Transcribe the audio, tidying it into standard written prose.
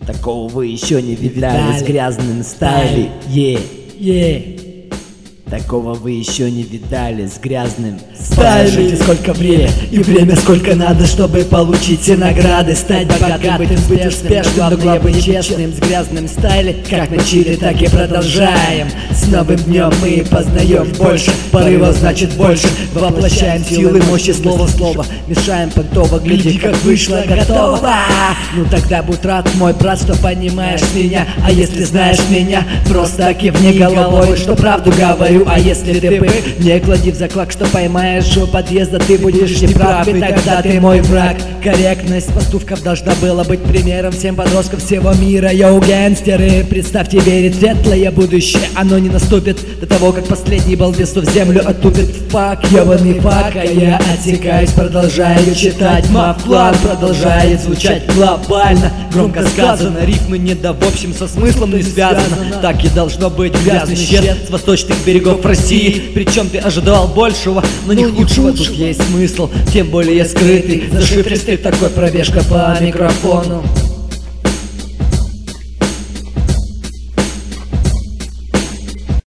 Такого вы еще не видали с грязным стайле. Такого вы еще не видали с грязным стайле. Скажите, сколько время и время сколько надо, чтобы получить все награды, стать богатым, быть успешным, но главное быть честным. С грязным стайле, как начали, так и продолжаем. С новым днем мы познаем больше, порывов значит больше. Воплощаем силы, мощи слова в слово, мешаем понтово, гляди, как вышло, готово. Ну тогда будь рад, мой брат, что понимаешь меня. А если знаешь меня, просто кивни головой, что правду говорю. А если ты бы не клади в заклад, что поймаешь у подъезда, ты будешь неправ, и тогда ты мой враг. Корректность поступков должна была быть примером всем подросткам всего мира. Йоу, гангстеры, представьте, верить в светлое будущее, оно не наступит до того, как последний балбесу в землю оттупит. Фак, ебаный фак, а я отсекаюсь, продолжаю читать. Мой-план продолжает звучать глобально. Громко сказано, рифмы не да в общем со смыслом не связано. Так и должно быть, грязный щет с восточных берегов России. Причем ты ожидал большего, но не худшего. Тут есть смысл, тем более скрытый, зашифристый такой, пробежка по микрофону.